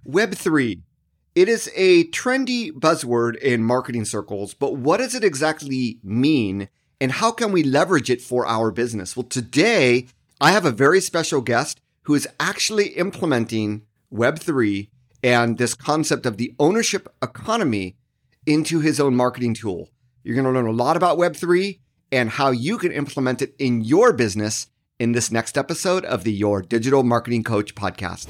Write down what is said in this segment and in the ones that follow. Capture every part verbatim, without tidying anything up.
Web three. It is a trendy buzzword in marketing circles, but what does it exactly mean and how can we leverage it for our business? Well, today I have a very special guest who is actually implementing Web three and this concept of the ownership economy into his own marketing tool. You're going to learn a lot about Web three and how you can implement it in your business in this next episode of the Your Digital Marketing Coach podcast.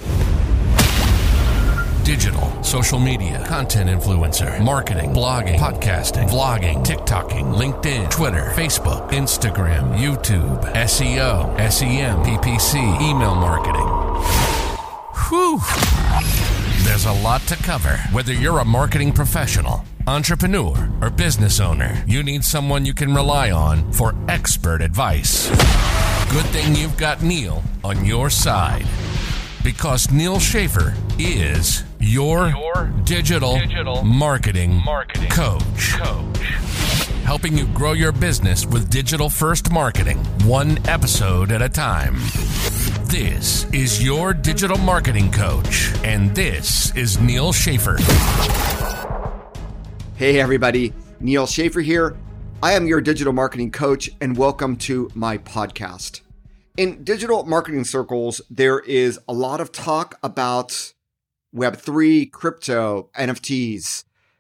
Digital, social media, content influencer, marketing, blogging, podcasting, vlogging, TikToking, LinkedIn, Twitter, Facebook, Instagram, YouTube, S E O, S E M, P P C, email marketing. Whew! There's a lot to cover. Whether you're a marketing professional, entrepreneur, or business owner, you need someone you can rely on for expert advice. Good thing you've got Neil on your side, because Neil Schaefer is your, your digital, digital marketing, marketing coach. coach. Helping you grow your business with digital-first marketing, one episode at a time. This is Your Digital Marketing Coach, and this is Neil Schaefer. Hey everybody, Neil Schaefer here. I am your digital marketing coach, and welcome to my podcast. In digital marketing circles, there is a lot of talk about Web three, crypto, N F Ts,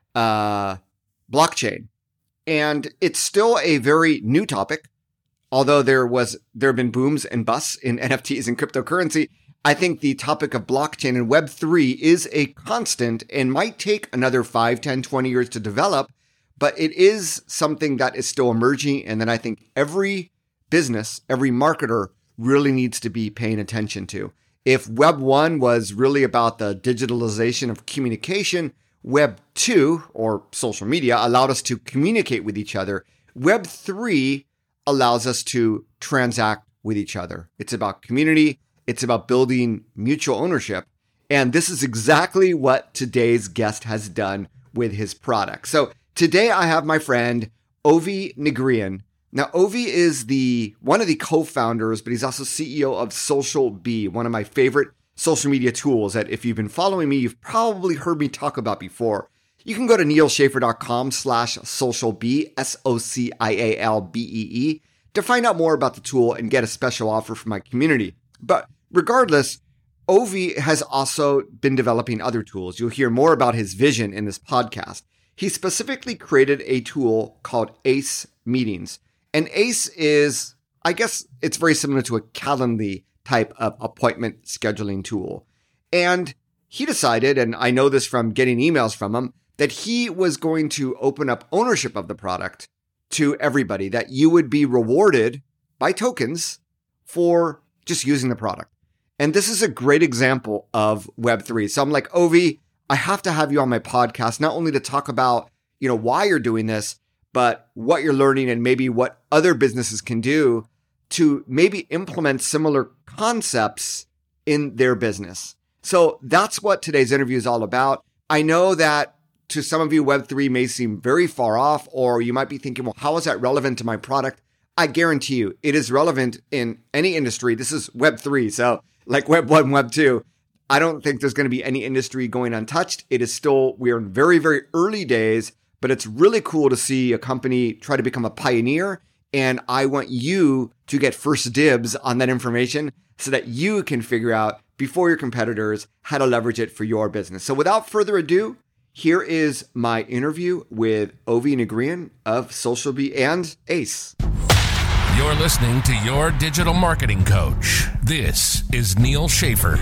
uh, blockchain. And it's still a very new topic. Although there was there have been booms and busts in N F Ts and cryptocurrency, I think the topic of blockchain and Web three is a constant and might take another five, ten, twenty years to develop. But it is something that is still emerging. And then I think every business, every marketer really needs to be paying attention to. If Web one was really about the digitalization of communication, Web two, or social media, allowed us to communicate with each other. Web three allows us to transact with each other. It's about community. It's about building mutual ownership. And this is exactly what today's guest has done with his product. So today I have my friend, Ovi Nigrian. Now, Ovi is the one of the co-founders, but he's also C E O of SocialBee, one of my favorite social media tools that if you've been following me, you've probably heard me talk about before. You can go to neilschaefer.com slash socialbee, S O C I A L B E E, to find out more about the tool and get a special offer from my community. But regardless, Ovi has also been developing other tools. You'll hear more about his vision in this podcast. He specifically created a tool called Ace Meetings. And Ace is, I guess it's very similar to a Calendly type of appointment scheduling tool. And he decided, and I know this from getting emails from him, that he was going to open up ownership of the product to everybody, that you would be rewarded by tokens for just using the product. And this is a great example of Web three. So I'm like, Ovi, I have to have you on my podcast, not only to talk about, you know, why you're doing this, but what you're learning and maybe what other businesses can do to maybe implement similar concepts in their business. So that's what today's interview is all about. I know that to some of you, Web three may seem very far off, or you might be thinking, well, how is that relevant to my product? I guarantee you it is relevant in any industry. This is Web three. So like Web one, Web two, I don't think there's going to be any industry going untouched. It is still, we're in very, very early days, but it's really cool to see a company try to become a pioneer. And I want you to get first dibs on that information so that you can figure out before your competitors how to leverage it for your business. So without further ado, here is my interview with Ovi Nigrian of SocialBee and Ace. You're listening to Your Digital Marketing Coach. This is Neil Schaefer.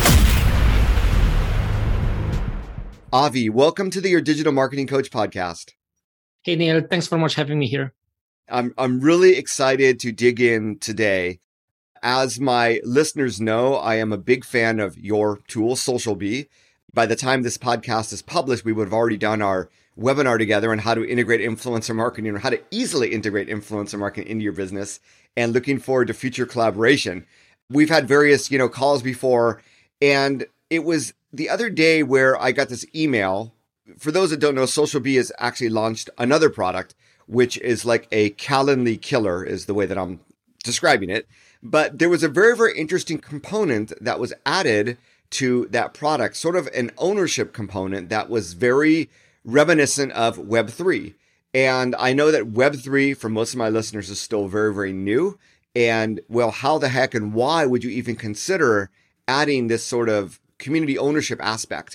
Avi, welcome to the Your Digital Marketing Coach podcast. Hey, Neil. Thanks for much having me here. I'm I'm really excited to dig in today. As my listeners know, I am a big fan of your tool, SocialBee. By the time this podcast is published, we would have already done our webinar together on how to integrate influencer marketing or how to easily integrate influencer marketing into your business, and looking forward to future collaboration. We've had various, you know, calls before, and it was the other day where I got this email. For those that don't know, SocialBee has actually launched another product, which is like a Calendly killer, is the way that I'm describing it. But there was a very, very interesting component that was added to that product, sort of an ownership component that was very reminiscent of Web three. And I know that Web three, for most of my listeners, is still very, very new. And well, how the heck and why would you even consider adding this sort of community ownership aspect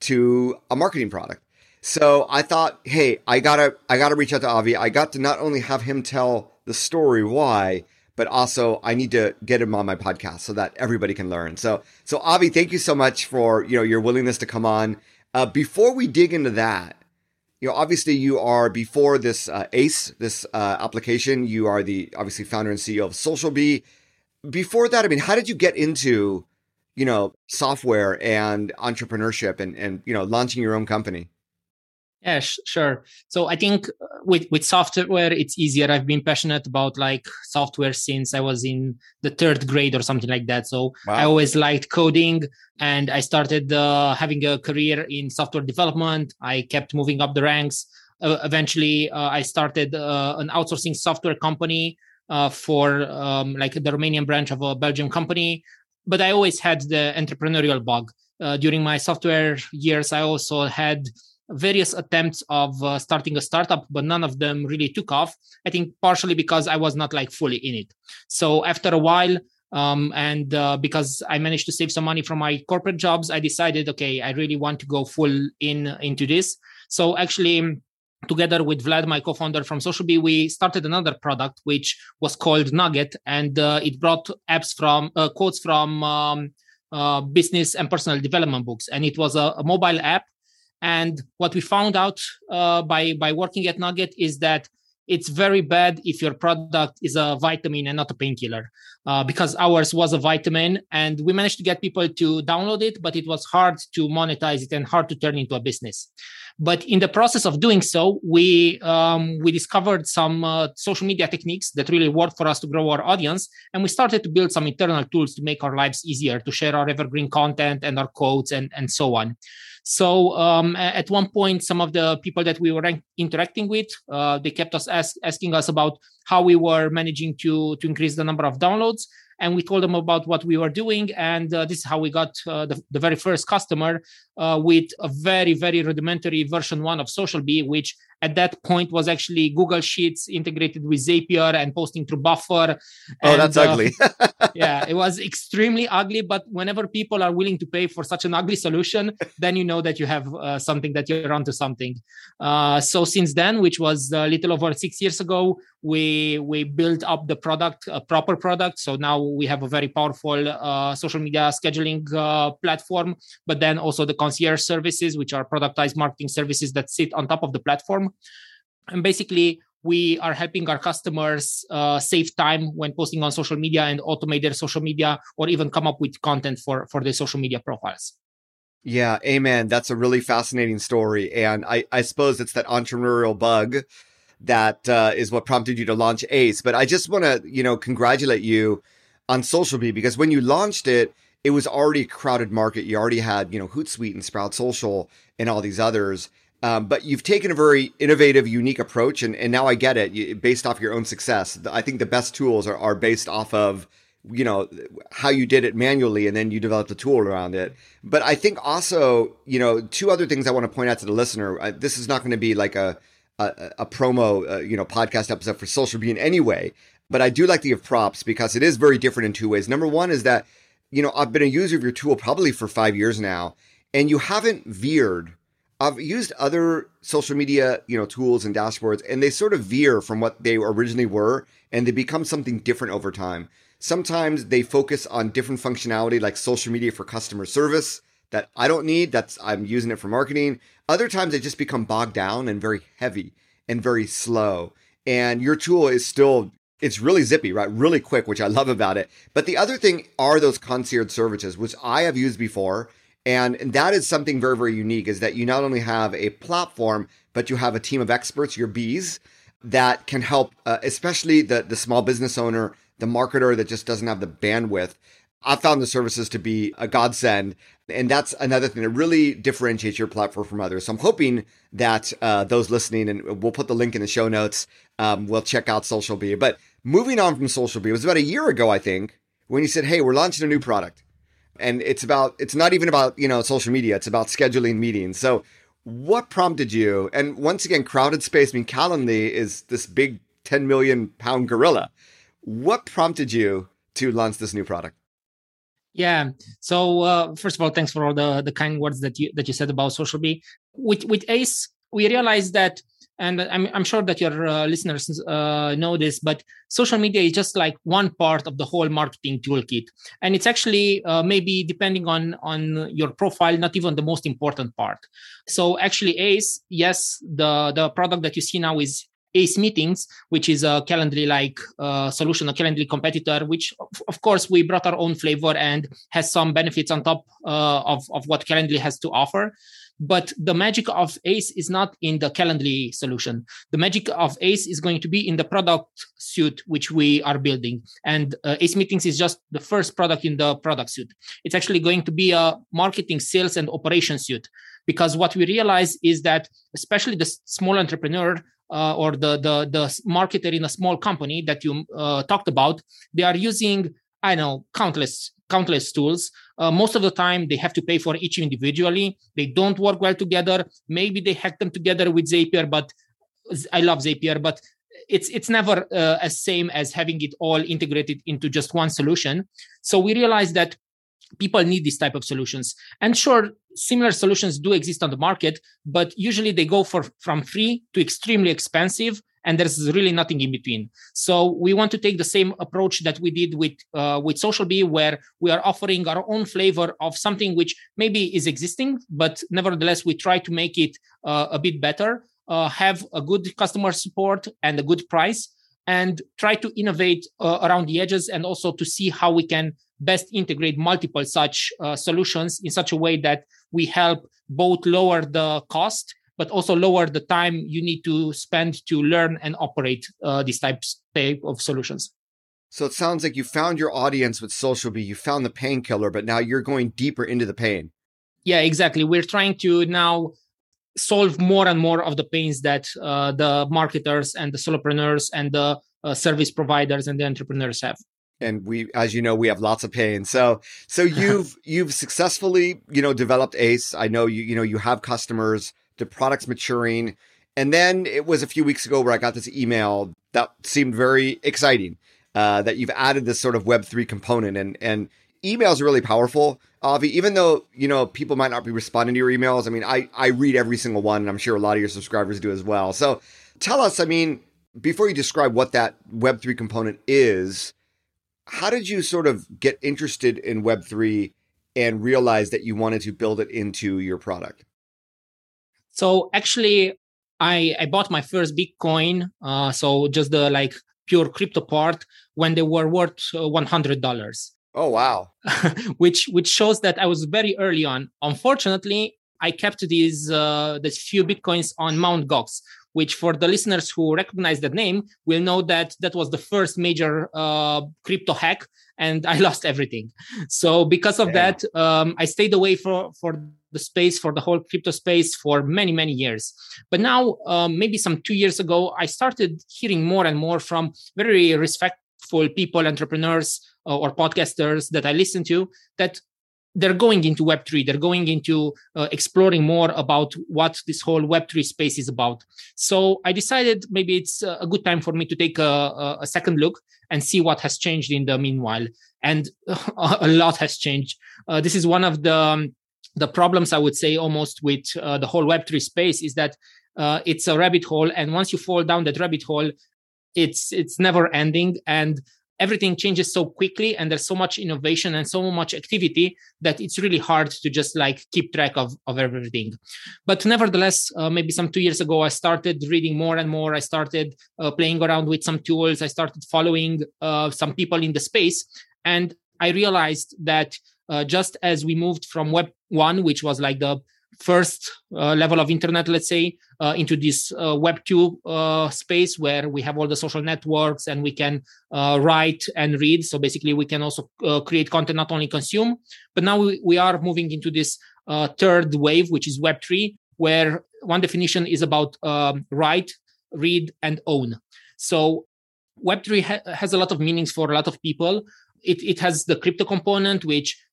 to a marketing product? So I thought, hey, I gotta, I gotta reach out to Avi. I got to not only have him tell the story why, but also I need to get him on my podcast so that everybody can learn. So, so Avi, thank you so much for, you know, your willingness to come on. Uh, before we dig into that, you know, obviously you are, before this uh, ACE, this uh, application, you are the obviously founder and C E O of SocialBee. Before that, I mean, how did you get into, you know, software and entrepreneurship and, and, you know, launching your own company? Yeah, sh- sure. So I think with, with software, it's easier. I've been passionate about like software since I was in the third grade or something like that. So wow. I always liked coding, and I started uh, having a career in software development. I kept moving up the ranks. Uh, eventually, uh, I started uh, an outsourcing software company uh, for um, like the Romanian branch of a Belgian company. But I always had the entrepreneurial bug. Uh, during my software years, I also had various attempts of uh, starting a startup, but none of them really took off. I think partially because I was not like fully in it. So after a while, um, and uh, because I managed to save some money from my corporate jobs, I decided, okay, I really want to go full in into this. So actually, together with Vlad, my co-founder from SocialBee, we started another product which was called Nugget, and uh, it brought apps from uh, quotes from um, uh, business and personal development books, and it was a, a mobile app. And what we found out uh, by, by working at Nugget is that it's very bad if your product is a vitamin and not a painkiller, uh, because ours was a vitamin, and we managed to get people to download it, but it was hard to monetize it and hard to turn into a business. But in the process of doing so, we um, we discovered some uh, social media techniques that really worked for us to grow our audience. And we started to build some internal tools to make our lives easier, to share our evergreen content and our quotes and, and so on. So um, at one point, some of the people that we were interacting with, uh, they kept us ask, asking us about how we were managing to, to increase the number of downloads. And we told them about what we were doing. And uh, this is how we got uh, the, the very first customer uh, with a very, very rudimentary version one of SocialBee, which at that point was actually Google Sheets integrated with Zapier and posting through Buffer. Oh, and, that's uh, ugly. Yeah, it was extremely ugly. But whenever people are willing to pay for such an ugly solution, then you know that you have uh, something, that you're onto something. Uh, so since then, which was a little over six years ago, we we built up the product, a proper product. So now we have a very powerful uh, social media scheduling uh, platform, but then also the concierge services, which are productized marketing services that sit on top of the platform. And basically, we are helping our customers uh, save time when posting on social media and automate their social media, or even come up with content for, for their social media profiles. Yeah, amen. That's a really fascinating story. And I, I suppose it's that entrepreneurial bug that uh, is what prompted you to launch ACE. But I just want to, you know, congratulate you on SocialBee, because when you launched it, it was already a crowded market. You already had, you know, Hootsuite and Sprout Social and all these others. Um, but you've taken a very innovative, unique approach. And, and now I get it, you, based off your own success. I think the best tools are, are based off of, you know, how you did it manually, and then you developed a tool around it. But I think also, you know, two other things I want to point out to the listener. Uh, this is not going to be like a, a, a promo, uh, you know, podcast episode for SocialBee in any way. But I do like to give props, because it is very different in two ways. Number one is that, you know, I've been a user of your tool probably for five years now, and you haven't veered. I've used other social media, you know, tools and dashboards, and they sort of veer from what they originally were, and they become something different over time. Sometimes they focus on different functionality, like social media for customer service, that I don't need. That's I'm using it for marketing. Other times they just become bogged down and very heavy and very slow. And your tool is still, it's really zippy, right? Really quick, which I love about it. But the other thing are those concierge services, which I have used before. And that is something very, very unique, is that you not only have a platform, but you have a team of experts, your bees, that can help, uh, especially the, the small business owner, the marketer that just doesn't have the bandwidth. I've found the services to be a godsend. And that's another thing that really differentiates your platform from others. So I'm hoping that uh, those listening, and we'll put the link in the show notes, um, will check out SocialBee. But moving on from SocialBee, it was about a year ago, I think, when you said, hey, we're launching a new product. And it's about, it's not even about, you know, social media. It's about scheduling meetings. So what prompted you? And once again, Crowded Space, I mean, Calendly is this big ten million pound gorilla. What prompted you to launch this new product? Yeah. So uh, first of all, thanks for all the, the kind words that you that you said about SocialBee. With with Ace, we realized that, and I'm I'm sure that your uh, listeners uh, know this, but social media is just like one part of the whole marketing toolkit, and it's actually uh, maybe depending on on your profile, not even the most important part. So actually, Ace, yes, the the product that you see now is Ace Meetings, which is a Calendly-like uh, solution, a Calendly competitor, which of, of course we brought our own flavor and has some benefits on top uh, of, of what Calendly has to offer. But the magic of Ace is not in the Calendly solution. The magic of Ace is going to be in the product suite, which we are building. And uh, Ace Meetings is just the first product in the product suite. It's actually going to be a marketing, sales, and operations suite. Because what we realize is that, especially the small entrepreneur, Uh, or the, the the marketer in a small company that you uh, talked about, they are using, I know, countless countless tools. Uh, most of the time, they have to pay for each individually. They don't work well together. Maybe they hack them together with Zapier, but I love Zapier, but it's it's never uh, as same as having it all integrated into just one solution. So we realized that people need this type of solutions. And sure, similar solutions do exist on the market, but usually they go for from free to extremely expensive, and there's really nothing in between. So we want to take the same approach that we did with uh, with SocialBee, where we are offering our own flavor of something which maybe is existing, but nevertheless, we try to make it uh, a bit better, uh, have a good customer support and a good price, and try to innovate uh, around the edges, and also to see how we can best integrate multiple such uh, solutions in such a way that we help both lower the cost, but also lower the time you need to spend to learn and operate uh, these types type of solutions. So it sounds like you found your audience with SocialBee, you found the painkiller, but now you're going deeper into the pain. Yeah, exactly. We're trying to now solve more and more of the pains that uh, the marketers and the solopreneurs and the uh, service providers and the entrepreneurs have. And we, as you know, we have lots of pain. So, so you've, you've successfully, you know, developed Ace. I know you, you know, you have customers, the product's maturing. And then it was a few weeks ago where I got this email that seemed very exciting, uh, that you've added this sort of Web three component, and, and emails are really powerful. Avi, even though, you know, people might not be responding to your emails. I mean, I, I read every single one, and I'm sure a lot of your subscribers do as well. So tell us, I mean, before you describe what that Web three component is, how did you sort of get interested in Web three and realize that you wanted to build it into your product? So actually, I, I bought my first Bitcoin, uh, so just the like pure crypto part, when they were worth uh, one hundred dollars. Oh, wow. which which shows that I was very early on. Unfortunately, I kept these uh, these few Bitcoins on Mount Gox, which for the listeners who recognize that name will know that that was the first major uh, crypto hack, and I lost everything. So because of Damn. that, um, I stayed away for, for the space, for the whole crypto space for many, many years. But now, um, maybe some two years ago, I started hearing more and more from very respectful people, entrepreneurs uh, or podcasters that I listen to, that they're going into Web three. They're going into uh, exploring more about what this whole Web three space is about. So I decided maybe it's a good time for me to take a, a second look and see what has changed in the meanwhile. And uh, a lot has changed. Uh, this is one of the, um, the problems, I would say, almost with uh, the whole Web three space, is that uh, it's a rabbit hole. And once you fall down that rabbit hole, it's it's never ending. And everything changes so quickly, and there's so much innovation and so much activity that it's really hard to just like keep track of, of everything. But nevertheless, uh, maybe some two years ago, I started reading more and more. I started uh, playing around with some tools. I started following uh, some people in the space. And I realized that uh, just as we moved from Web one, which was like the first uh, level of internet, let's say, uh, into this uh, Web two uh, space where we have all the social networks and we can uh, write and read. So basically, we can also uh, create content, not only consume. But now we, we are moving into this uh, third wave, which is Web three, where one definition is about um, write, read, and own. So Web three ha- has a lot of meanings for a lot of people. It, it has the crypto component, which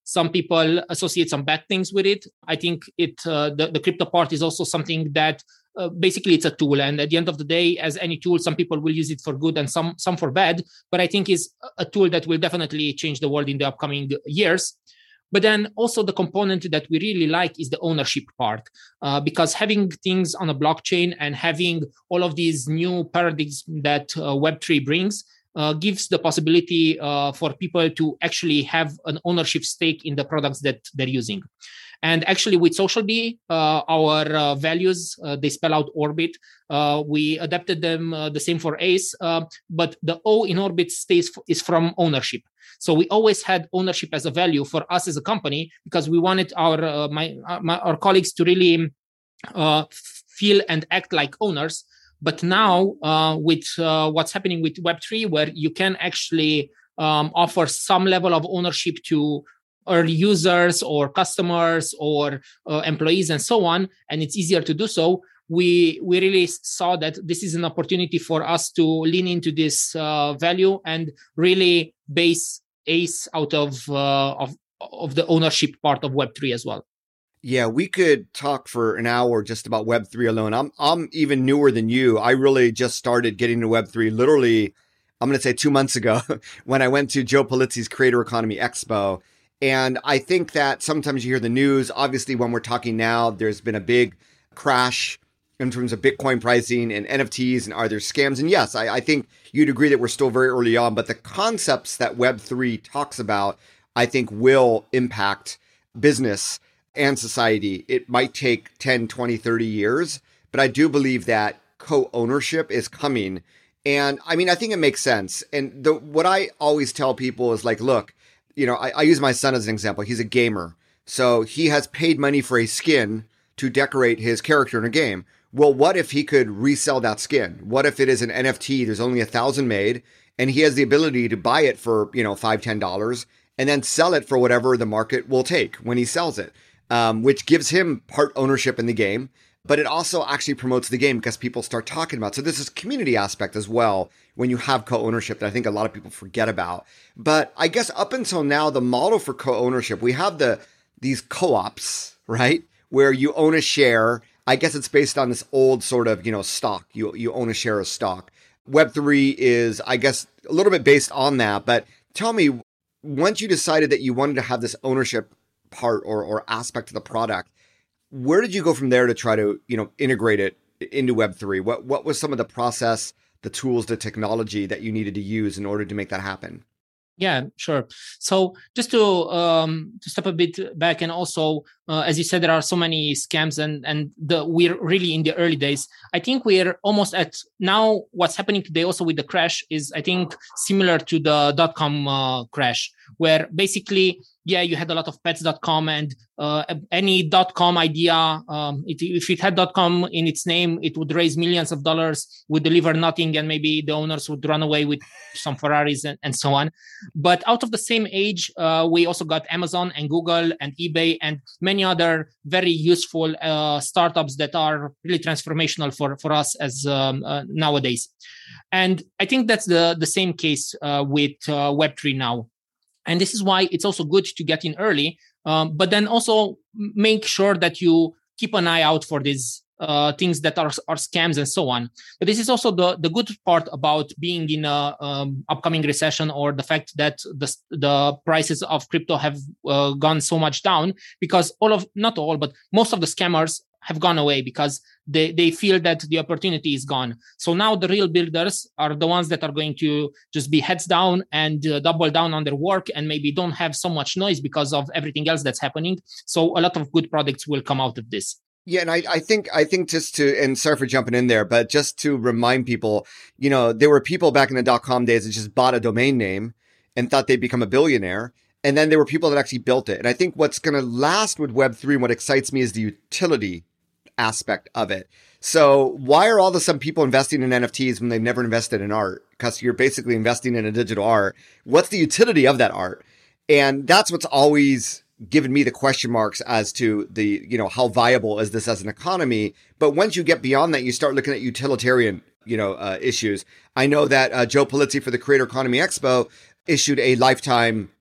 Some people associate some bad things with it. I think it uh, the, the crypto part is also something that uh, basically it's a tool. And at the end of the day, as any tool, some people will use it for good and some some for bad. But I think is a tool that will definitely change the world in the upcoming years. But then also the component that we really like is the ownership part, uh, because having things on a blockchain and having all of these new paradigms that uh, Web three brings uh, gives the possibility uh, for people to actually have an ownership stake in the products that they're using. And actually with SocialBee, uh, our uh, values, uh, they spell out Orbit. Uh, we adapted them uh, the same for Ace, uh, but the O in Orbit stays f- is from ownership. So we always had ownership as a value for us as a company because we wanted our uh, my, my our colleagues to really uh, feel and act like owners. But now uh, with uh, what's happening with Web three, where you can actually um, offer some level of ownership to early users or customers or uh, employees and so on, and it's easier to do so, we we really saw that this is an opportunity for us to lean into this uh, value and really base Ace out of, uh, of of the ownership part of Web three as well. Yeah, we could talk for an hour just about Web three alone. I'm I'm even newer than you. I really just started getting into Web three literally, I'm going to say two months ago when I went to Joe Pulizzi's Creator Economy Expo. And I think that sometimes you hear the news. Obviously, when we're talking now, there's been a big crash in terms of Bitcoin pricing and N F Ts and are there scams? And yes, I, I think you'd agree that we're still very early on, but the concepts that Web three talks about, I think will impact business and society. It might take ten, twenty, thirty years, but I do believe that co-ownership is coming. And I mean, I think it makes sense. And the, what I always tell people is like, look, you know, I, I use my son as an example. He's a gamer. So he has paid money for a skin to decorate his character in a game. Well, what if he could resell that skin? What if it is an N F T? There's only a thousand made and he has the ability to buy it for, you know, five, ten dollars and then sell it for whatever the market will take when he sells it, um, which gives him part ownership in the game. But it also actually promotes the game because people start talking about it. So this is community aspect as well when you have co-ownership that I think a lot of people forget about. But I guess up until now, the model for co-ownership, we have the these co-ops, right? Where you own a share. I guess it's based on this old sort of, you know, stock. You you own a share of stock. Web three is, I guess, a little bit based on that. But tell me, once you decided that you wanted to have this ownership part or or aspect of the product, where did you go from there to try to, you know, integrate it into Web three? What what was some of the process, the tools, the technology that you needed to use in order to make that happen? Yeah, sure. So just to um, to step a bit back, and also, uh, as you said, there are so many scams, and and the, we're really in the early days. I think we're almost at now. What's happening today, also with the crash, is I think similar to the dot com uh, crash, where basically, yeah, you had a lot of pets dot com and uh, any dot com idea. Um, it, if it had .com in its name, it would raise millions of dollars, would deliver nothing, and maybe the owners would run away with some Ferraris and, and so on. But out of the same age, uh, we also got Amazon and Google and eBay and many other very useful uh, startups that are really transformational for, for us as um, uh, nowadays. And I think that's the, the same case uh, with uh, Web three now. And this is why it's also good to get in early, um, but then also make sure that you keep an eye out for these uh, things that are, are scams and so on. But this is also the, the good part about being in a um, upcoming recession, or the fact that the, the prices of crypto have uh, gone so much down, because all of, not all, but most of the scammers have gone away because they, they feel that the opportunity is gone. So now the real builders are the ones that are going to just be heads down and uh, double down on their work and maybe don't have so much noise because of everything else that's happening. So a lot of good products will come out of this. Yeah, and I, I think I think just to, and sorry for jumping in there, but just to remind people, you know, there were people back in the dot-com days that just bought a domain name and thought they'd become a billionaire. And then there were people that actually built it. And I think what's going to last with Web three and what excites me is the utility aspect of it. So why are all of a sudden people investing in N F Ts when they've never invested in art? Because you're basically investing in a digital art. What's the utility of that art? And that's what's always given me the question marks as to the, you know, how viable is this as an economy? But once you get beyond that, you start looking at utilitarian, you know, uh, issues. I know that uh, Joe Pulizzi for the Creator Economy Expo issued a lifetime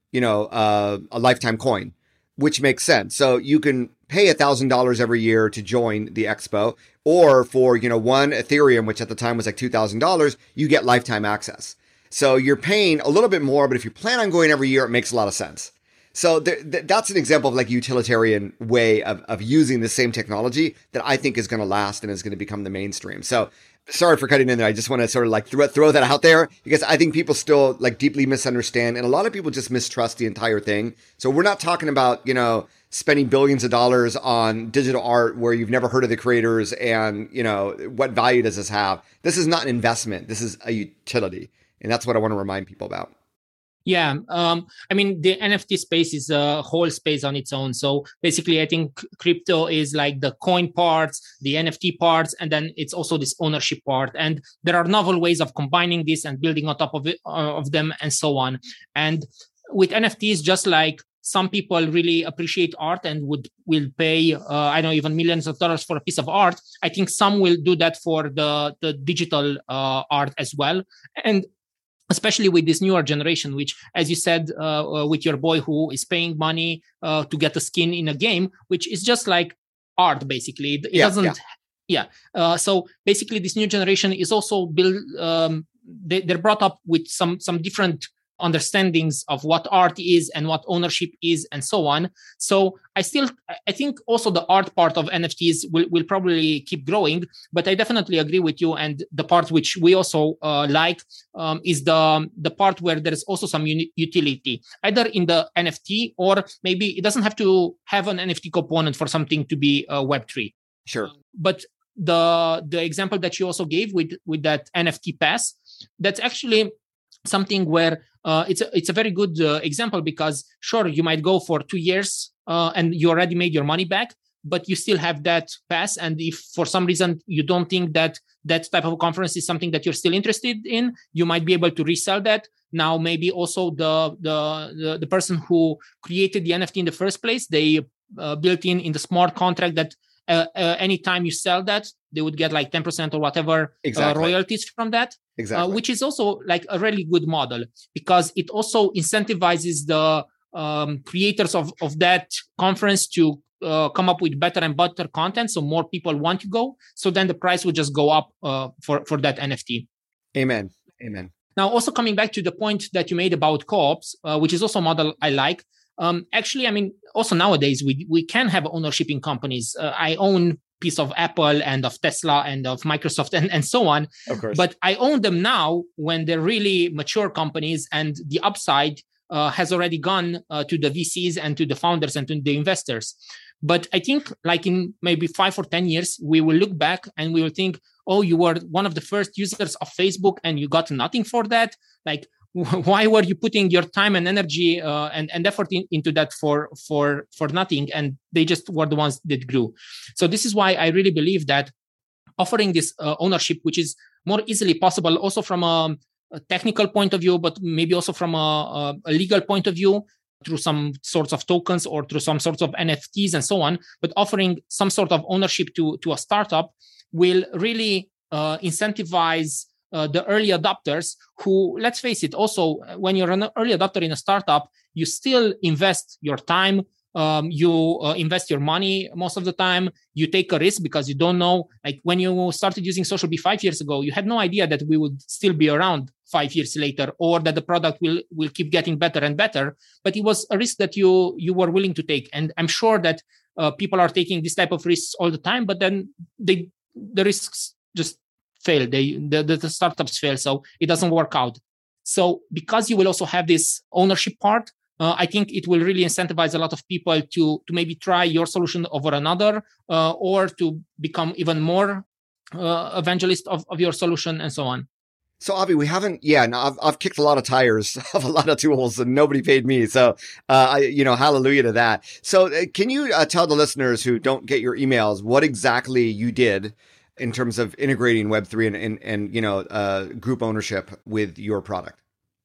you know, uh, a lifetime coin, which makes sense. So you can pay a thousand dollars every year to join the expo, or for, you know, one Ethereum, which at the time was like two thousand dollars, you get lifetime access. So you're paying a little bit more, but if you plan on going every year, it makes a lot of sense. So th- th- that's an example of like utilitarian way of, of using the same technology that I think is going to last and is going to become the mainstream. So sorry for cutting in there. I just want to sort of like throw, throw that out there because I think people still like deeply misunderstand, and a lot of people just mistrust the entire thing. So we're not talking about, you know, spending billions of dollars on digital art where you've never heard of the creators and, you know, what value does this have? This is not an investment. This is a utility. And that's what I want to remind people about. Yeah. Um, I mean, the N F T space is a whole space on its own. So basically, I think crypto is like the coin parts, the N F T parts, and then it's also this ownership part. And there are novel ways of combining this and building on top of it, uh, of them and so on. And with N F Ts, just like some people really appreciate art and would will pay, uh, I don't know, even millions of dollars for a piece of art. I think some will do that for the, the digital uh, art as well. And especially with this newer generation, which, as you said, uh, uh, with your boy who is paying money uh, to get a skin in a game, which is just like art, basically. It, it yeah, doesn't, yeah. yeah. Uh, so basically, this new generation is also built. Um, they, they're brought up with some some different understandings of what art is and what ownership is and so on. So I still, I think also the art part of N F Ts will, will probably keep growing, but I definitely agree with you. And the part which we also uh, like um, is the, the part where there is also some uni- utility, either in the N F T or maybe it doesn't have to have an N F T component for something to be uh, Web three. Sure. Uh, but the, the example that you also gave with, with that N F T pass, that's actually something where uh, it's a, it's a very good uh, example because sure, you might go for two years uh, and you already made your money back, but you still have that pass. And if for some reason you don't think that that type of conference is something that you're still interested in, you might be able to resell that. Now, maybe also the the the, the person who created the N F T in the first place, they uh, built in in the smart contract that uh, uh, anytime you sell that, they would get like ten percent or whatever exactly. uh, royalties from that. Exactly. Uh, which is also like a really good model because it also incentivizes the um, creators of, of that conference to uh, come up with better and better content. So more people want to go. So then the price will just go up uh, for, for that N F T. Amen. Amen. Now, also coming back to the point that you made about co-ops, uh, which is also a model I like. Um, actually, I mean, also nowadays, we, we can have ownership in companies. Uh, I own piece of Apple and of Tesla and of Microsoft and, and so on. Of course. But I own them now when they're really mature companies and the upside uh, has already gone uh, to the V Cs and to the founders and to the investors. But I think like in maybe five or ten years, we will look back and we will think, oh, you were one of the first users of Facebook and you got nothing for that. Like, why were you putting your time and energy uh, and, and effort in, into that for, for, for nothing? And they just were the ones that grew. So this is why I really believe that offering this uh, ownership, which is more easily possible also from a, a technical point of view, but maybe also from a, a legal point of view, through some sorts of tokens or through some sorts of N F Ts and so on, but offering some sort of ownership to, to a startup will really uh, incentivize Uh, the early adopters who, let's face it, also, when you're an early adopter in a startup, you still invest your time, um, you uh, invest your money most of the time, you take a risk because you don't know, like when you started using SocialBee five years ago, you had no idea that we would still be around five years later or that the product will, will keep getting better and better. But it was a risk that you, you were willing to take. And I'm sure that uh, people are taking this type of risks all the time, but then they, the risks just fail. They the, the startups fail, so it doesn't work out. So because you will also have this ownership part, uh, I think it will really incentivize a lot of people to to maybe try your solution over another, uh, or to become even more uh, evangelist of, of your solution and so on. So Avi, we haven't, yeah, no, I've, I've kicked a lot of tires of a lot of tools and nobody paid me. So, uh, I, you know, hallelujah to that. So uh, can you uh, tell the listeners who don't get your emails what exactly you did in terms of integrating Web three and, and, and you know, uh, group ownership with your product?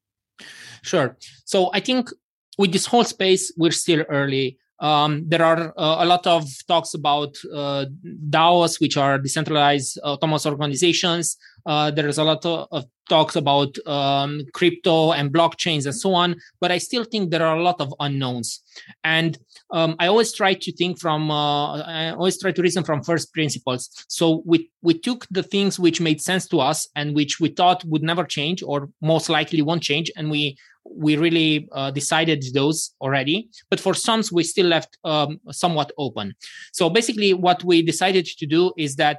Sure. So I think with this whole space, we're still early. Um, there are uh, a lot of talks about uh, DAOs, which are decentralized autonomous organizations. Uh, there's a lot of, of talks about um, crypto and blockchains and so on, but I still think there are a lot of unknowns. And um, I always try to think from, uh, I always try to reason from first principles. So we we took the things which made sense to us and which we thought would never change or most likely won't change, and we we really uh, decided those already. But for some, we still left um, somewhat open. So basically, what we decided to do is that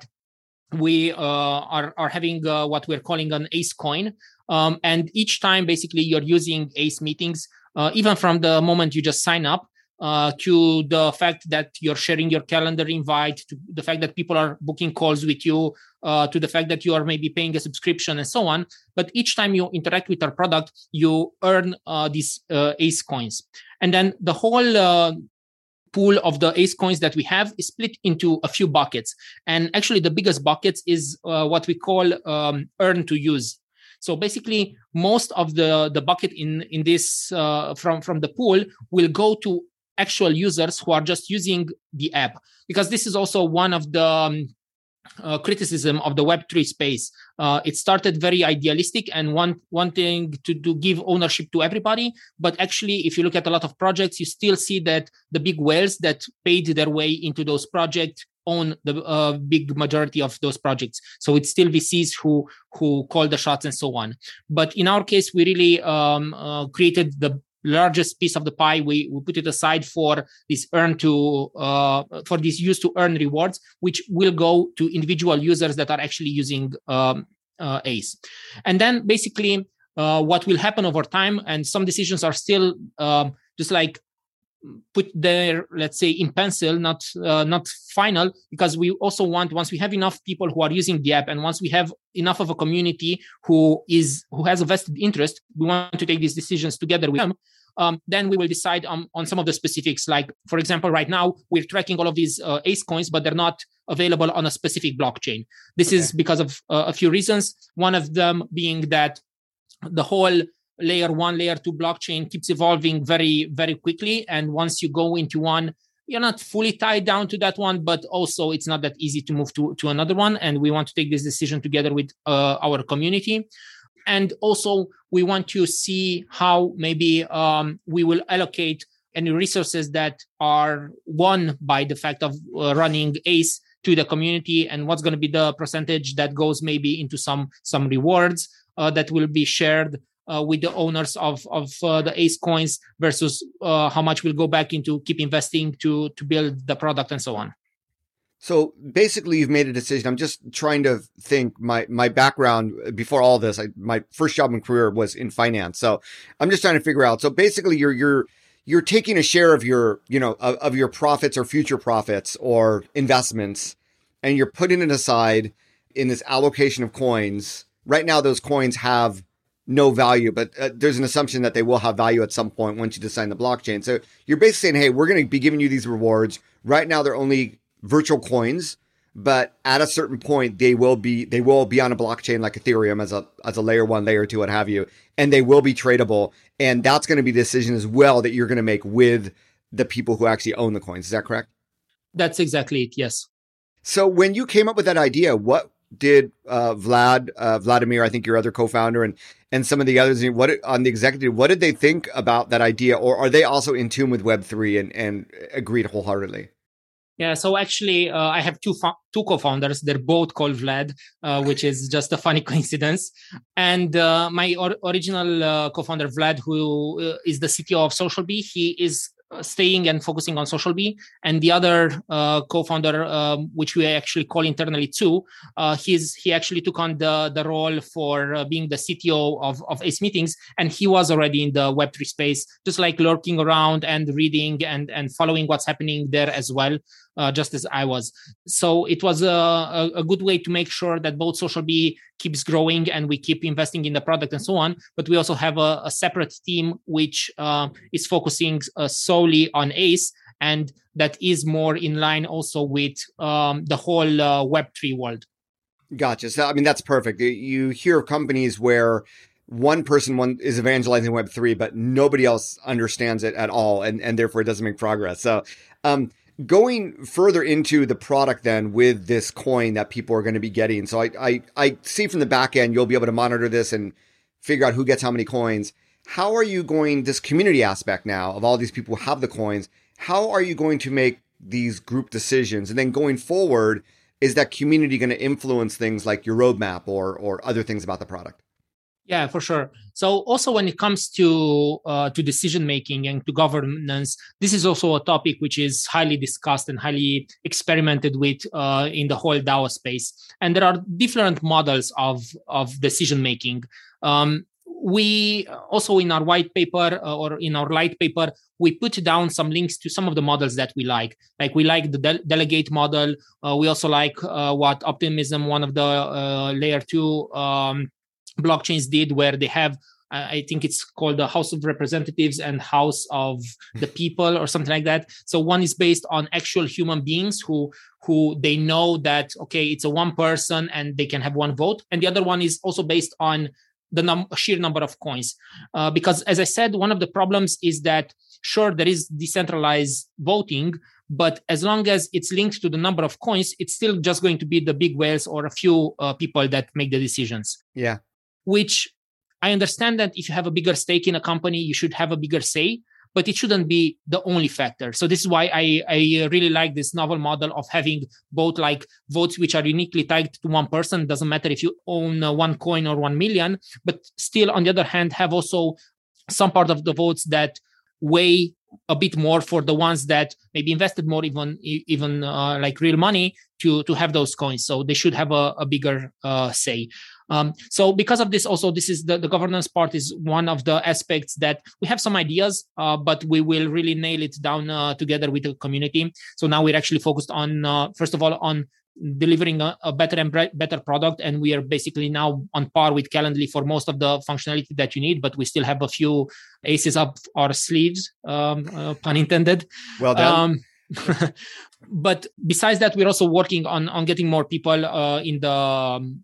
we uh, are, are having uh, what we're calling an ACE coin. Um, and each time, basically, you're using ACE meetings, uh, even from the moment you just sign up, uh, to the fact that you're sharing your calendar invite, to the fact that people are booking calls with you, uh, to the fact that you are maybe paying a subscription and so on. But each time you interact with our product, you earn uh, these uh, ACE coins. And then the whole uh, pool of the ACE coins that we have is split into a few buckets. And actually, the biggest buckets is uh, what we call um, earn to use. So basically, most of the, the bucket in, in this uh, from, from the pool will go to actual users who are just using the app, because this is also one of the um, uh, criticism of the Web three space. Uh, it started very idealistic and want, wanting to, to give ownership to everybody. But actually, if you look at a lot of projects, you still see that the big whales that paid their way into those projects own the uh, big majority of those projects. So it's still V Cs who who call the shots and so on. But in our case, we really um, uh, created the largest piece of the pie. We, we put it aside for this earn to uh, for this use to earn rewards, which will go to individual users that are actually using um, uh, ACE. And then basically uh, what will happen over time, and some decisions are still um, just like put there, let's say, in pencil, not uh, not final, because we also want, once we have enough people who are using the app, and once we have enough of a community who is who has a vested interest, we want to take these decisions together with them. Um, then we will decide on, on some of the specifics. Like, for example, right now, we're tracking all of these uh, ACE coins, but they're not available on a specific blockchain. This okay. is because of uh, a few reasons. One of them being that the whole layer one, layer two blockchain keeps evolving very, very quickly. And once you go into one, you're not fully tied down to that one, but also it's not that easy to move to, to another one. And we want to take this decision together with uh, our community. And also, we want to see how maybe um, we will allocate any resources that are won by the fact of uh, running ACE to the community, and what's going to be the percentage that goes maybe into some some rewards uh, that will be shared uh, with the owners of of uh, the ACE coins, versus uh, how much will go back into keep investing to to build the product and so on. So basically, you've made a decision. I'm just trying to think. My my background before all this, I, my first job and career was in finance. So I'm just trying to figure out. So basically, you're you're you're taking a share of your you know of, of your profits or future profits or investments, and you're putting it aside in this allocation of coins. Right now, those coins have no value, but uh, there's an assumption that they will have value at some point once you design the blockchain. So you're basically saying, hey, we're going to be giving you these rewards. Right now, they're only virtual coins, but at a certain point they will be they will be on a blockchain like Ethereum as a as a layer one, layer two, what have you, and they will be tradable. And that's going to be a decision as well that you're going to make with the people who actually own the coins. Is that correct? That's exactly it. Yes. So when you came up with that idea, what did uh, Vlad, uh, Vladimir, I think your other co-founder, and and some of the others, what on the executive, what did they think about that idea, or are they also in tune with Web three and and agreed wholeheartedly? Yeah, so actually, uh, I have two fo- two co-founders. They're both called Vlad, uh, which is just a funny coincidence. And uh, my or- original uh, co-founder, Vlad, who uh, is the C T O of SocialBee, he is staying and focusing on SocialBee. And the other uh, co-founder, um, which we actually call internally too, uh, he's he actually took on the, the role for uh, being the C T O of, of ACE Meetings. And he was already in the Web three space, just like lurking around and reading and, and following what's happening there as well. Uh, just as I was. So it was a, a, a good way to make sure that both SocialBee keeps growing and we keep investing in the product and so on. But we also have a, a separate team which uh, is focusing uh, solely on ACE, and that is more in line also with um, the whole uh, Web three world. Gotcha. So, I mean, that's perfect. You hear of companies where one person one is evangelizing Web three, but nobody else understands it at all, and, and therefore it doesn't make progress. So, um, going further into the product then with this coin that people are going to be getting. So I, I, I see from the back end, you'll be able to monitor this and figure out who gets how many coins. How are you going, this community aspect now of all these people who have the coins, how are you going to make these group decisions? And then going forward, is that community going to influence things like your roadmap or, or other things about the product? Yeah, for sure. So also when it comes to uh, to decision making and to governance, this is also a topic which is highly discussed and highly experimented with uh, in the whole DAO space. And there are different models of of decision making. Um, we also in our white paper uh, or in our light paper, we put down some links to some of the models that we like. Like we like the de- delegate model. Uh, we also like uh, what Optimism, one of the uh, layer two um, blockchains did, where they have, uh, I think it's called the House of Representatives and House of the People or something like that. So one is based on actual human beings who who they know that, okay, it's a one person and they can have one vote. And the other one is also based on the num- sheer number of coins. Uh, because as I said, one of the problems is that, sure, there is decentralized voting, but as long as it's linked to the number of coins, it's still just going to be the big whales or a few uh, people that make the decisions. Yeah. Which I understand that if you have a bigger stake in a company, you should have a bigger say, but it shouldn't be the only factor. So this is why I, I really like this novel model of having both like votes which are uniquely tied to one person. It doesn't matter if you own uh, one coin or one million, but still on the other hand, have also some part of the votes that weigh a bit more for the ones that maybe invested more, even even uh, like real money to to have those coins. So they should have a, a bigger uh, say. Um, so because of this, also, this is the, the governance part is one of the aspects that we have some ideas, uh, but we will really nail it down uh, together with the community. So now we're actually focused on, uh, first of all, on delivering a, a better and better product. And we are basically now on par with Calendly for most of the functionality that you need, but we still have a few aces up our sleeves, um, uh, pun intended. Well done. Um, but besides that, we're also working on on getting more people uh, in the um,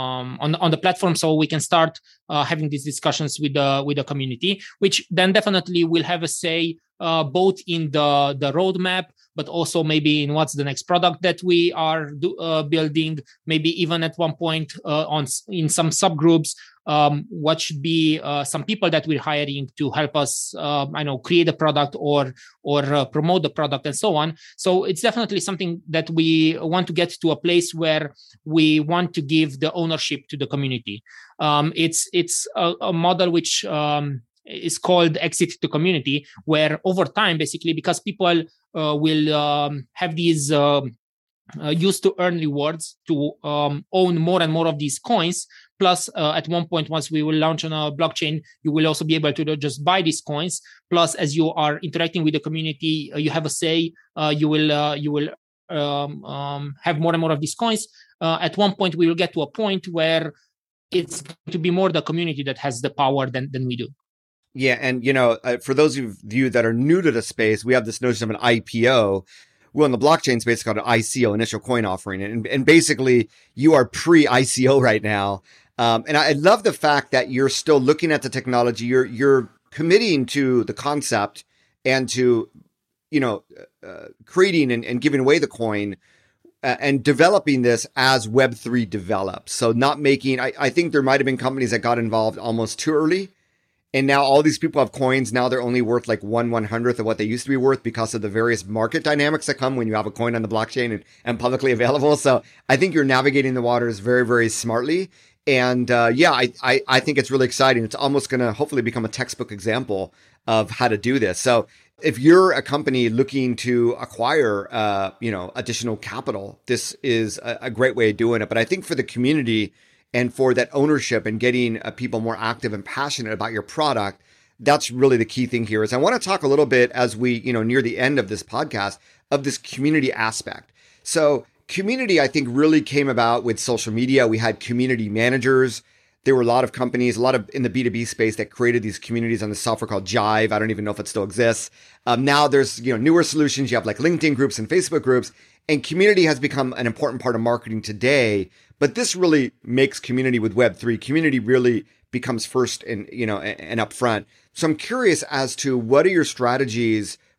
on on the platform, so we can start uh, having these discussions with the with the community, which then definitely will have a say uh, both in the the roadmap, but also maybe in what's the next product that we are do, uh, building. Maybe even at one point uh, on in some subgroups. Um, what should be uh, some people that we're hiring to help us, uh, I know, create a product or or uh, promote the product and so on. So it's definitely something that we want to get to a place where we want to give the ownership to the community. Um, it's it's a, a model which um, is called exit to community, where over time, basically, because people uh, will um, have these um, uh, used to earn rewards to um, own more and more of these coins. Plus, uh, at one point, once we will launch on a blockchain, you will also be able to just buy these coins. Plus, as you are interacting with the community, uh, you have a say. Uh, you will uh, you will um, um, have more and more of these coins. Uh, at one point, we will get to a point where it's going to be more the community that has the power than than we do. Yeah, and you know, uh, for those of you that are new to the space, we have this notion of an I P O. Well, in the blockchain space, it's called an I C O, initial coin offering, and and basically, you are pre-I C O right now. Um, and I love the fact that you're still looking at the technology. You're you're committing to the concept and to, you know, uh, creating and, and giving away the coin uh, and developing this as Web three develops. So not making, I, I think there might have been companies that got involved almost too early. And now all these people have coins. Now they're only worth like one one hundredth of what they used to be worth because of the various market dynamics that come when you have a coin on the blockchain and, and publicly available. So I think you're navigating the waters very, very smartly. And uh, yeah, I, I, I think it's really exciting. It's almost going to hopefully become a textbook example of how to do this. So if you're a company looking to acquire, uh, you know, additional capital, this is a, a great way of doing it. But I think for the community and for that ownership and getting uh, people more active and passionate about your product, that's really the key thing here. Is I want to talk a little bit as we, you know, near the end of this podcast of this community aspect. So community, I think, really came about with social media. We had community managers. There were a lot of companies, a lot of in the B two B space that created these communities on the software called Jive. I don't even know if it still exists. Um, now there's, you know, newer solutions. You have like LinkedIn groups and Facebook groups, and community has become an important part of marketing today. But this really makes community with Web three. Community really becomes first and, you know, and up front. So I'm curious as to what are your strategies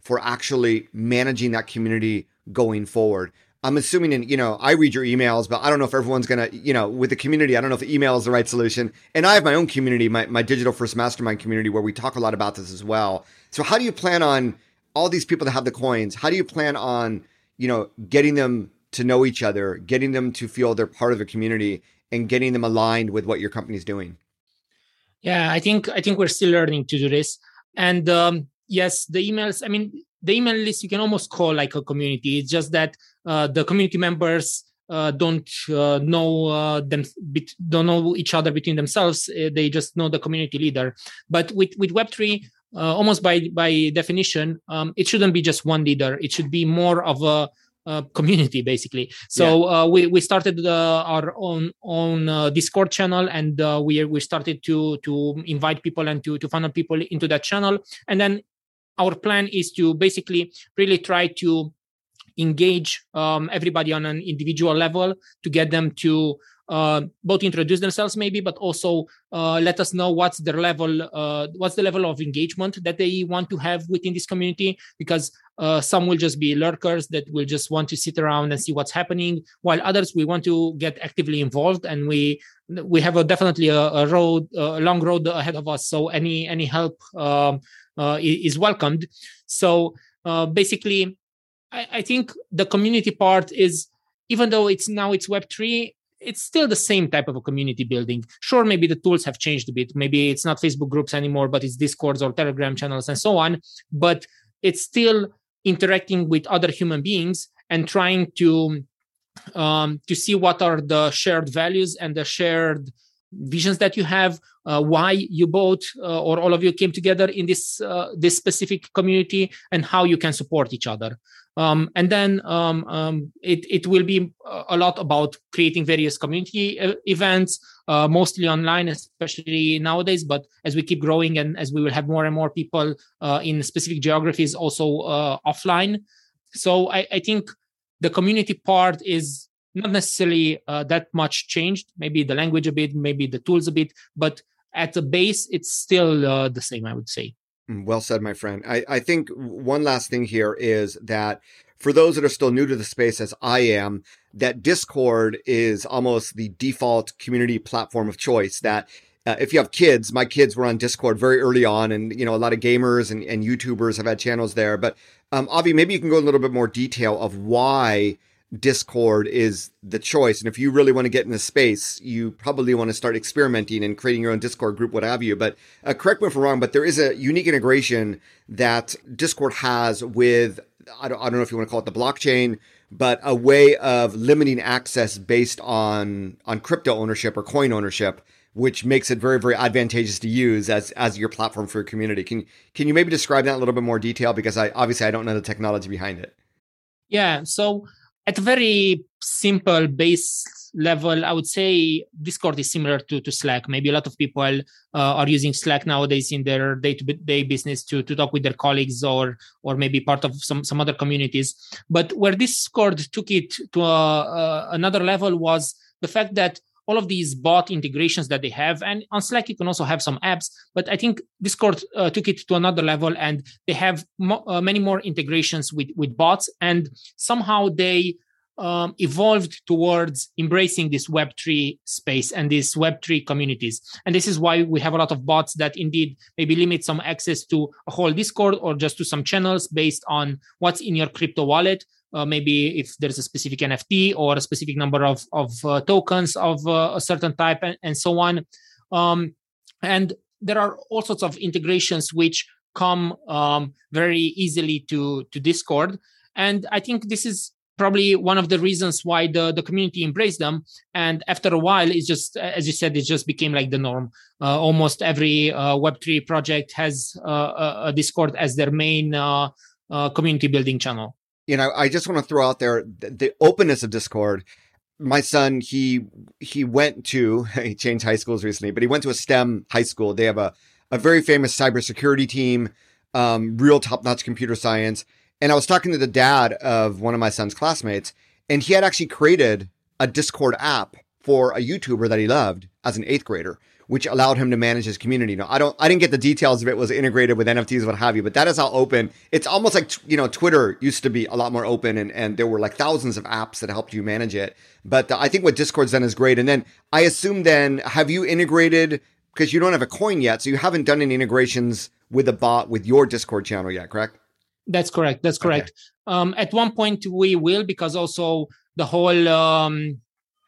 for actually managing that community going forward? I'm assuming, in, you know, I read your emails, but I don't know if everyone's going to, you know, with the community, I don't know if email is the right solution. And I have my own community, my, my Digital First Mastermind community, where we talk a lot about this as well. So how do you plan on all these people that have the coins? How do you plan on, you know, getting them to know each other, getting them to feel they're part of a community, and getting them aligned with what your company's doing? Yeah, I think I think we're still learning to do this. And um, yes, the emails, I mean, the email list you can almost call like a community. It's just that uh, the community members uh, don't uh, know uh, them, don't know each other between themselves. Uh, they just know the community leader. But with with Web three, uh, almost by by definition, um, it shouldn't be just one leader. It should be more of a Uh, community, basically. So yeah. uh, we we started uh, our own own uh, Discord channel, and uh, we we started to to invite people and to to funnel people into that channel. And then our plan is to basically really try to engage um, everybody on an individual level to get them to uh, both introduce themselves, maybe, but also uh, let us know what's their level, uh, what's the level of engagement that they want to have within this community, because uh, some will just be lurkers that will just want to sit around and see what's happening, while others we want to get actively involved, and we we have a definitely a, a road, a long road ahead of us. So any any help um, uh, is welcomed. So uh, basically, I, I think the community part is, even though it's now it's Web three, it's still the same type of a community building. Sure, maybe the tools have changed a bit. Maybe it's not Facebook groups anymore, but it's Discords or Telegram channels and so on. But it's still interacting with other human beings and trying to um, to see what are the shared values and the shared visions that you have, uh, why you both uh, or all of you came together in this uh, this specific community, and how you can support each other. Um, and then um, um, it, it will be a lot about creating various community uh, events, uh, mostly online, especially nowadays. But as we keep growing and as we will have more and more people uh, in specific geographies also uh, offline. So I, I think the community part is not necessarily uh, that much changed, maybe the language a bit, maybe the tools a bit, but at the base, it's still uh, the same, I would say. Well said, my friend. I, I think one last thing here is that for those that are still new to the space, as I am, that Discord is almost the default community platform of choice. That uh, if you have kids, my kids were on Discord very early on, and you know a lot of gamers and, and YouTubers have had channels there. But um, Avi, maybe you can go in a little bit more detail of why Discord is the choice. And if you really want to get in the space, you probably want to start experimenting and creating your own Discord group, what have you. But uh, correct me if I'm wrong, but there is a unique integration that Discord has with, I don't, I don't know if you want to call it the blockchain, but a way of limiting access based on, on crypto ownership or coin ownership, which makes it very, very advantageous to use as, as your platform for your community. Can, can you maybe describe that in a little bit more detail? Because I obviously I don't know the technology behind it. Yeah. So at a very simple base level, I would say Discord is similar to, to Slack. Maybe a lot of people uh, are using Slack nowadays in their day-to-day business to, to talk with their colleagues or or maybe part of some, some other communities. But where Discord took it to a, uh, another level was the fact that all of these bot integrations that they have, and on Slack you can also have some apps, but I think Discord uh, took it to another level, and they have mo- uh, many more integrations with, with bots, and somehow they um, evolved towards embracing this Web three space and these Web three communities. And this is why we have a lot of bots that indeed maybe limit some access to a whole Discord or just to some channels based on what's in your crypto wallet. Uh, maybe if there's a specific N F T or a specific number of, of uh, tokens of uh, a certain type and, and so on. Um, and there are all sorts of integrations which come um, very easily to, to Discord. And I think this is probably one of the reasons why the, the community embraced them. And after a while, it's just, as you said, it just became like the norm. Uh, almost every uh, Web three project has uh, a Discord as their main uh, uh, community building channel. You know, I just want to throw out there the, the openness of Discord. My son, he he went to, he changed high schools recently, but he went to a STEM high school. They have a, a very famous cybersecurity team, um, real top-notch computer science. And I was talking to the dad of one of my son's classmates, and he had actually created a Discord app for a YouTuber that he loved as an eighth grader, which allowed him to manage his community. Now, I don't, I didn't get the details if it was integrated with N F Ts, what have you, but that is how open. It's almost like, you know, Twitter used to be a lot more open, and, and there were like thousands of apps that helped you manage it. But uh, I think what Discord's done is great. And then I assume then, have you integrated, because you don't have a coin yet, so you haven't done any integrations with a bot with your Discord channel yet, correct? That's correct. That's correct. Okay. Um, at one point we will, because also the whole um,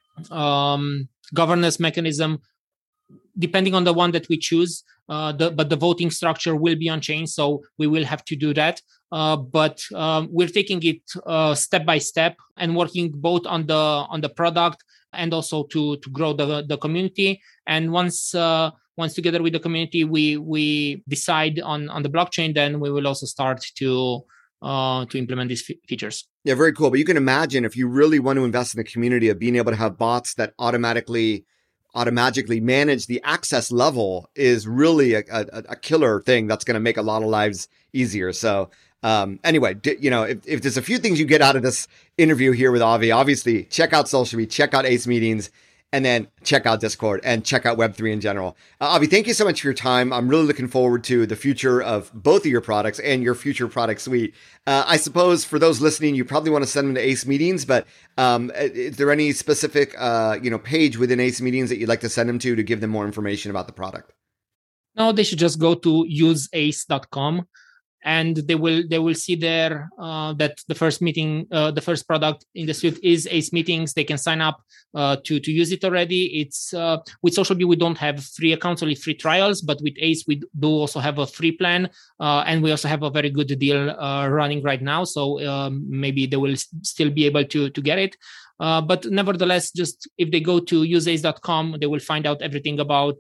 um, governance mechanism, depending on the one that we choose, uh, the, but the voting structure will be on chain, so we will have to do that. Uh, but um, we're taking it uh, step by step and working both on the on the product and also to to grow the the community. And once uh, once together with the community we we decide on on the blockchain, then we will also start to uh, to implement these f- features. Yeah, very cool. But you can imagine if you really want to invest in the community of being able to have bots that automatically automatically manage the access level is really a, a, a killer thing that's going to make a lot of lives easier. So um, anyway, d- you know, if, if there's a few things you get out of this interview here with Avi, obviously check out SocialMe, check out Ace Meetings, and then check out Discord and check out Web three in general. Uh, Avi, thank you so much for your time. I'm really looking forward to the future of both of your products and your future product suite. Uh, I suppose for those listening, you probably want to send them to Ace Meetings, but um, is there any specific uh, you know, page within Ace Meetings that you'd like to send them to to give them more information about the product? No, they should just go to use ace dot com. And they will they will see there uh, that the first meeting, uh, the first product in the suite is Ace Meetings. They can sign up uh, to to use it already. It's uh, with SocialBee we don't have free accounts, only free trials. But with Ace we do also have a free plan, uh, and we also have a very good deal uh, running right now. So um, maybe they will still be able to to get it. Uh, but nevertheless, just if they go to use ace dot com, they will find out everything about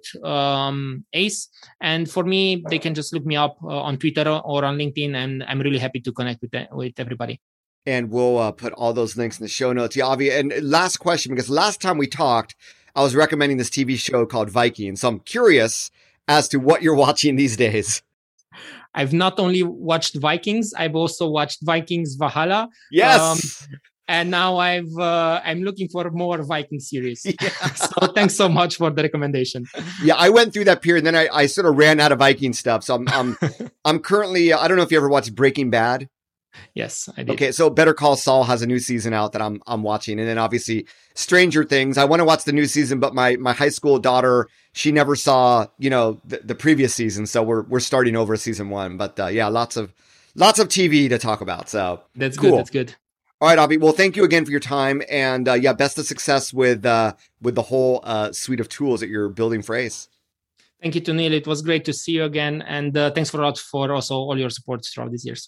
um, Ace. And for me, they can just look me up uh, on Twitter or on LinkedIn, and I'm really happy to connect with with everybody. And we'll uh, put all those links in the show notes. Yeah, Avi, and last question, because last time we talked, I was recommending this T V show called Vikings. So I'm curious as to what you're watching these days. I've not only watched Vikings, I've also watched Vikings Valhalla. Yes. Um, And now I've uh, I'm looking for more Viking series. Yeah. So thanks so much for the recommendation. Yeah, I went through that period, and then I, I sort of ran out of Viking stuff. So I'm I'm I'm currently I don't know if you ever watched Breaking Bad. Yes, I did. Okay, so Better Call Saul has a new season out that I'm I'm watching, and then obviously Stranger Things. I want to watch the new season, but my my high school daughter, she never saw you know the, the previous season, so we're we're starting over season one. But uh, yeah, lots of lots of T V to talk about. So that's cool. good. That's good. All right, Avi. Well, thank you again for your time, and uh, yeah, best of success with uh, with the whole uh, suite of tools that you're building for Ace. Thank you, Tunil. It was great to see you again, and uh, thanks for for also all your support throughout these years.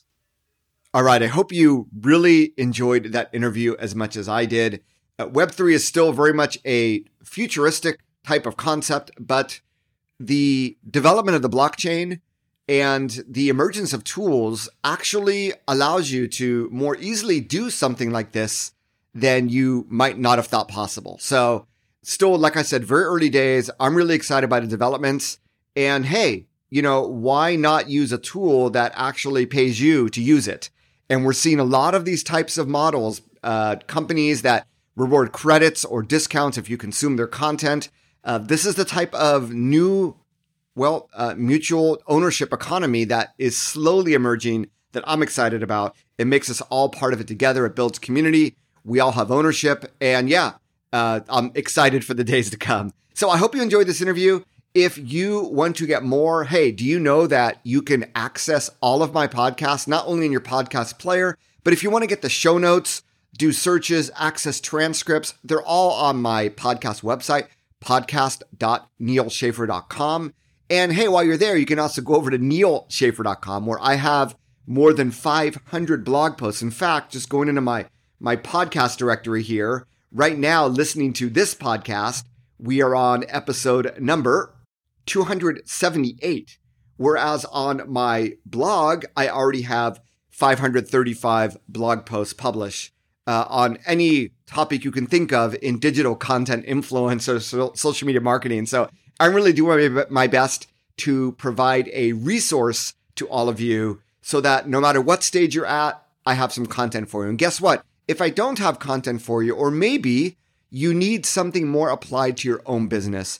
All right, I hope you really enjoyed that interview as much as I did. Uh, Web three is still very much a futuristic type of concept, but the development of the blockchain and the emergence of tools actually allows you to more easily do something like this than you might not have thought possible. So still, like I said, very early days. I'm really excited by the developments. And hey, you know, why not use a tool that actually pays you to use it? And we're seeing a lot of these types of models, uh, companies that reward credits or discounts if you consume their content. Uh, this is the type of new Well, uh, mutual ownership economy that is slowly emerging that I'm excited about. It makes us all part of it together. It builds community. We all have ownership. And yeah, uh, I'm excited for the days to come. So I hope you enjoyed this interview. If you want to get more, hey, do you know that you can access all of my podcasts, not only in your podcast player, but if you want to get the show notes, do searches, access transcripts, they're all on my podcast website, podcast dot neil schaefer dot com. And hey, while you're there, you can also go over to neil schaefer dot com, where I have more than five hundred blog posts. In fact, just going into my, my podcast directory here, right now, listening to this podcast, we are on episode number two hundred seventy-eight. Whereas on my blog, I already have five hundred thirty-five blog posts published uh, on any topic you can think of in digital content, influence, or so, social media marketing. So I'm really doing my best to provide a resource to all of you so that no matter what stage you're at, I have some content for you. And guess what? If I don't have content for you, or maybe you need something more applied to your own business,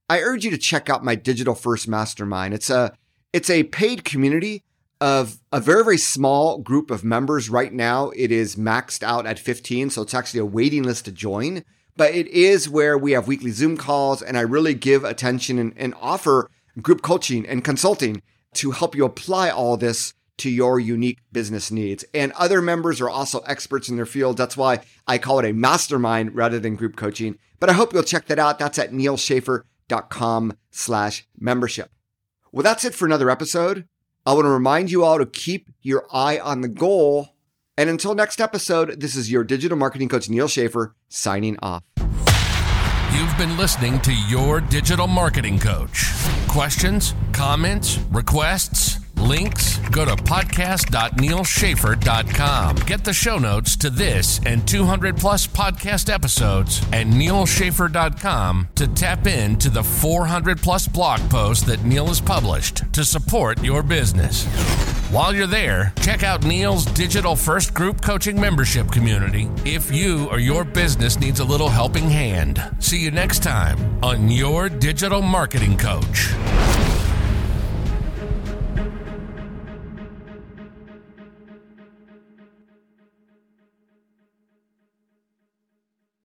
I urge you to check out my Digital First Mastermind. It's a it's a paid community of a very, very small group of members. Right now, it is maxed out at fifteen, so it's actually a waiting list to join. But it is where we have weekly Zoom calls, and I really give attention and, and offer group coaching and consulting to help you apply all this to your unique business needs. And other members are also experts in their field. That's why I call it a mastermind rather than group coaching. But I hope you'll check that out. That's at nealschaffer.com slash membership. Well, that's it for another episode. I want to remind you all to keep your eye on the goal. And until next episode, this is your digital marketing coach, Neal Schaffer, signing off. You've been listening to Your Digital Marketing Coach. Questions, comments, requests, links? Go to podcast dot neal schaffer dot com. Get the show notes to this and two hundred plus podcast episodes and neal schaffer dot com to tap into the four hundred plus blog posts that Neal has published to support your business. While you're there, check out Neal's Digital First Group Coaching Membership Community if you or your business needs a little helping hand. See you next time on Your Digital Marketing Coach.